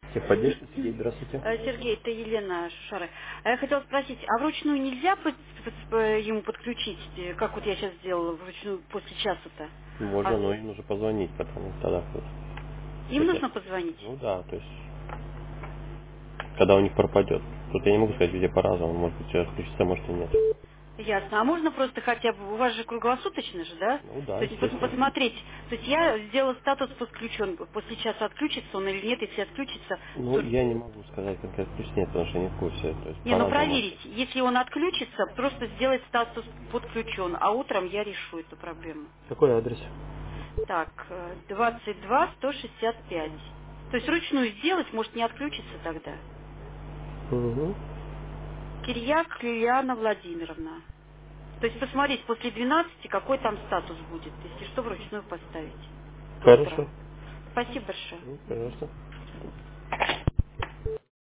Техподдержка, Сергей, здравствуйте. Сергей, это Елена Шушары. А я хотела спросить, а вручную нельзя ему подключить, как вот я сейчас сделала, вручную после часа-то? Можно, А но им нужно позвонить потом тогда. То им есть, нужно позвонить? ну да, то есть, когда у них пропадет. Тут я не могу сказать, везде по-разному. Может быть, все отключится, может и нет. Ясно. А можно просто хотя бы, у вас же круглосуточно же, да? Ну да, То есть естественно. посмотреть, то есть я сделала статус подключен, после часа отключится он или нет, если отключится, Ну, то... я не могу сказать конкретно, ключ нет, потому что я не в курсе. То есть Не, ну по-разному может проверить, быть. если он отключится, просто сделать статус подключен, а утром я решу эту проблему. Какой адрес? Так, 22 165. То есть вручную сделать, может не отключится тогда. Угу. Кирьяк Лилиана Владимировна. То есть посмотреть после 12, какой там статус будет, если что, вручную поставить. До утра. Хорошо. Спасибо большое. Ну, пожалуйста.